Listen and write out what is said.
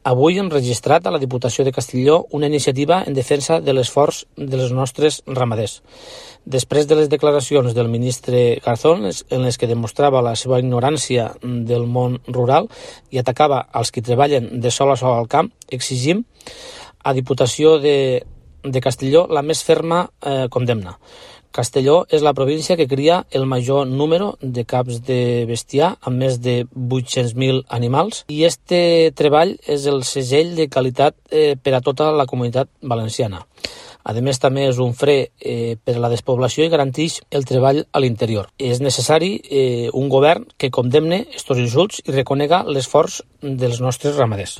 Avui hem registrat a la Diputació de Castelló una iniciativa en defensa de l'esforç dels nostres ramaders. Després de les declaracions del ministre Garzón, en les que demostrava la seva ignorància del món rural i atacava als qui treballen de sol a sol al camp, exigim a Diputació de Castelló la més ferma condemna. Castelló és la província que cria el major número de caps de bestiar, amb més de 800.000 animals, i este treball és el segell de qualitat per a tota la comunitat valenciana. A més, també és un fre per a la despoblació i garanteix el treball a l'interior. És necessari un govern que condemne estos insults i reconega l'esforç dels nostres ramaders.